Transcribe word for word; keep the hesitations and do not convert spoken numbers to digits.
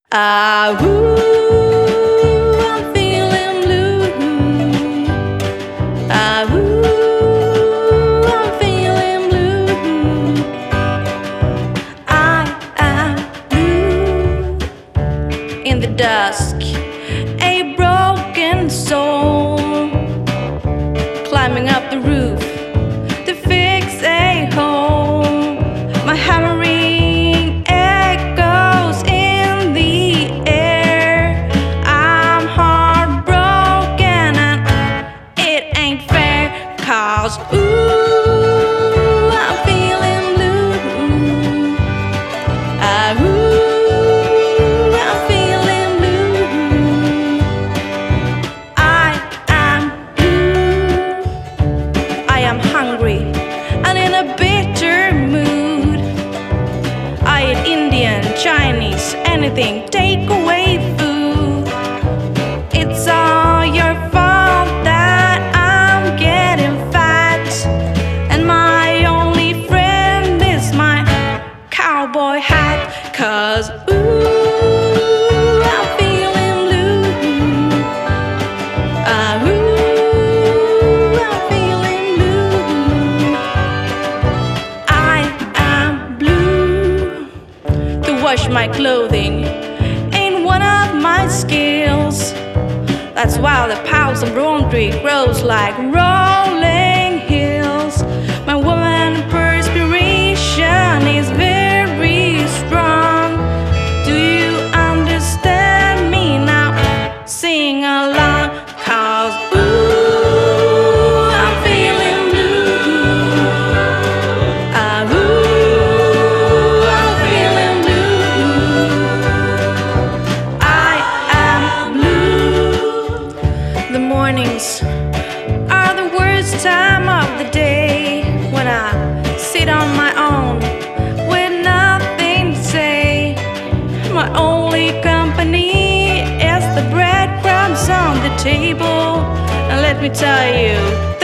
Ah, ooh, I'm feeling blue. Ah, ooh, I'm feeling blue. I am blue in the dusk, a broken soul, climbing up the roof to fix a hole. My hammering echoes in the air. I'm heartbroken and it ain't fair, 'cause ooh, I'm feeling blue. Ah, ooh, I'm feeling blue. I am blue. I am hungry and in a bitter mood. I eat Indian, Chinese, anything, take away food. It's all your fault that I'm getting fat, and my only friend is my cowboy hat. 'Cause ooh, I'm feeling blue. Ah, ooh, I'm feeling blue. I am blue. To wash my clothing ain't one of my skills. That's why the piles of laundry grows like rolling hills. My woman perspiration is very strong. Do you understand me now? Sing along, 'cause ooh, I'm feeling blue. Ah, ooh, I'm feeling blue. I am blue. The mornings are the worst time of the day, when I sit on my own with nothing to say. My only company is the breadcrumbs on the table. And let me tell you,